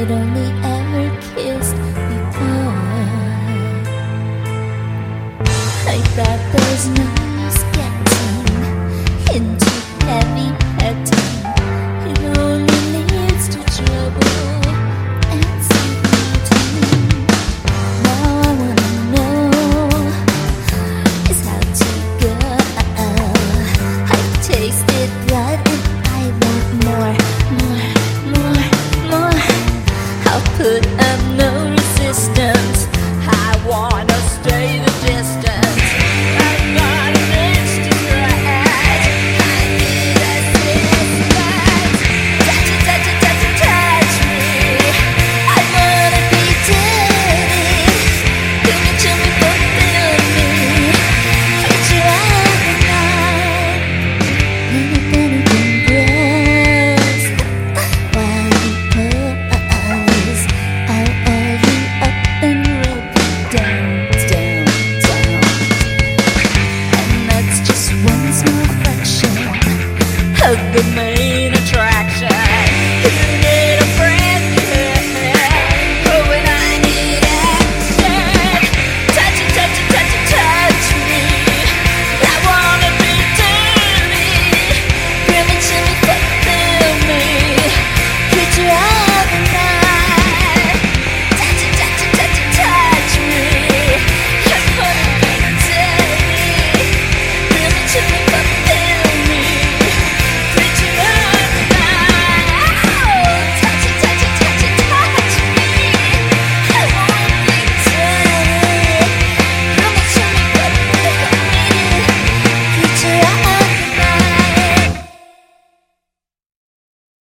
I'd only ever kissed before. I thought there's no use getting into heavy petting. It only leads to trouble and sweet. Now I wanna know is how to go. I've tasted blood and I want more, more, more, more. I'll put up no resistance. I wanna stay the distance. I'm not an extrovert. I need assistance. Touch it, touch it, touch it, touch me. I wanna be dirty. Give it to me, put it on me. It's right night. Anything grows while you pose. I'll oil you up and rope you down, down, down. And that's just one small fraction of the